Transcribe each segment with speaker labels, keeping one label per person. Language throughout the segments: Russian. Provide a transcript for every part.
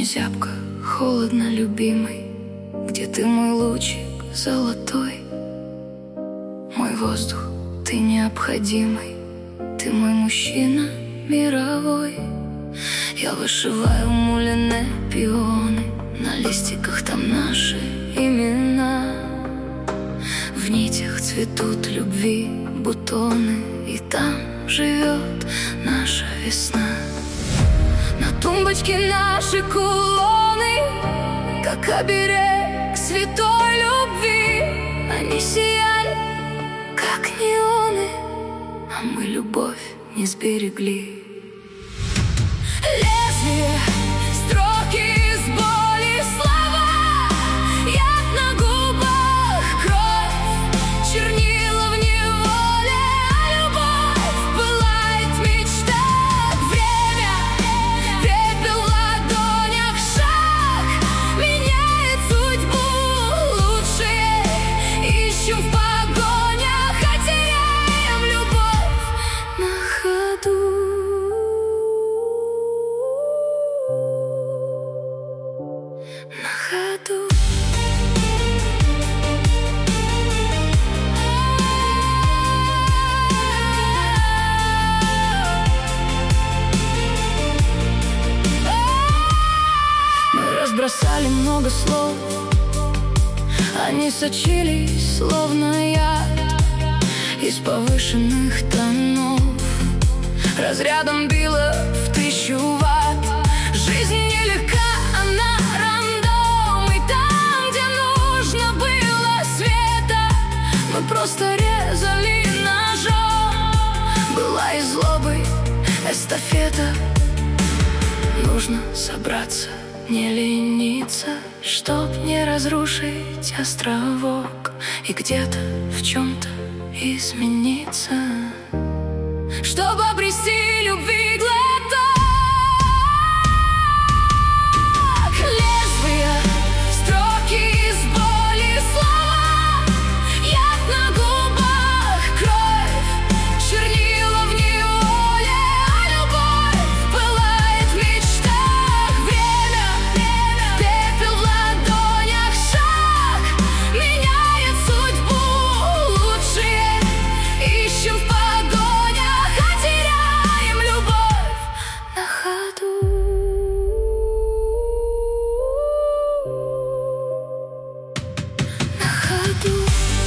Speaker 1: зябко, холодно, любимый, где ты, мой лучик золотой? Мой воздух, ты необходимый, ты мой мужчина мировой. Я вышиваю муляне пионы, на листиках там наши имена. В нитях цветут любви бутоны, и там живет наша весна. На тумбочке наши кулоны, как оберег святой любви. Они сияли, как неоны, а мы любовь не сберегли. Лезвие, строки из боли, слова, яд на губах, кровь, чернила в неволе, а любовь пылает в мечтах. Время, пепел в ладонях, шаг меняет судьбу. Лучшее ищем в погонях, а теряем любовь на ходу. На ходу. Мы разбросали много слов, они сочились, словно яд, из повышенных тонов. Разрядом било в 1000 ватт. Жизнь нелегка, она рандом, и там, где нужно было света, мы просто резали ножом. Была и злобой эстафета. Нужно собраться, не лениться, чтоб не разрушить островок и где-то в чем-то измениться, чтобы обрести любви глоток. Лезвия, строки из боли, слова, яд на губах, кровь, чернила в неволе, а любовь пылает в мечтах. Время, пепел в ладонях, шаг меняет судьбу. Лучшее ищем в погонях, а теряем любовь на ходу. На ходу.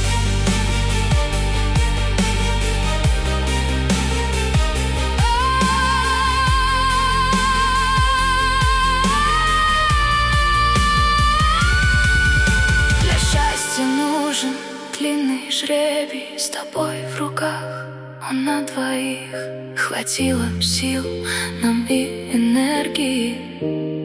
Speaker 1: Для счастья нужен длинный жребий, с тобой в руках он на двоих. Хватило сил нам и энергии